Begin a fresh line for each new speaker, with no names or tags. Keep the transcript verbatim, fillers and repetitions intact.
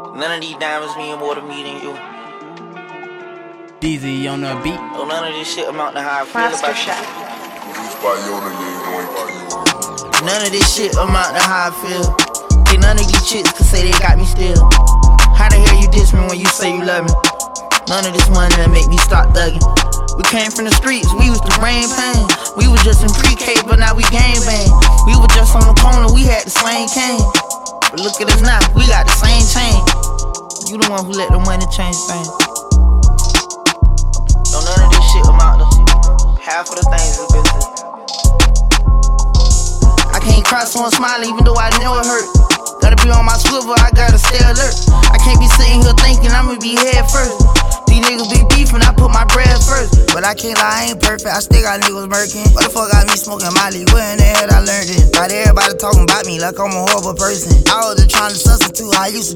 None of these diamonds mean more to me than you.
D Z on the beat.
Oh, none of this shit amount to how I feel
Master
about
Chef.
you. None of this shit amount to how I feel. Think none of these chicks can say they got me still. How the hell you diss me when you say you love me? None of this money that make me stop thugging. We came from the streets, we was the brain pain. We was just in pre-K, but now we gang bang. We were just on the corner, we had the same cane. But look at us now, we got the same chain. You the one who let the money change things. No, none of this shit amount to half of the things we been through. I can't cry so I'm smiling even though I know it hurt. Gotta be on my swivel, I gotta stay alert. I can't be sitting here thinking I'ma be head first. These niggas be beefing, I put my bread first. But I can't lie, I ain't perfect, I still got niggas murking. What the fuck got me smoking Molly? Where in the hell I learned this? Got everybody talking about me like I'm a horrible person. I was just trying to substitute, I used to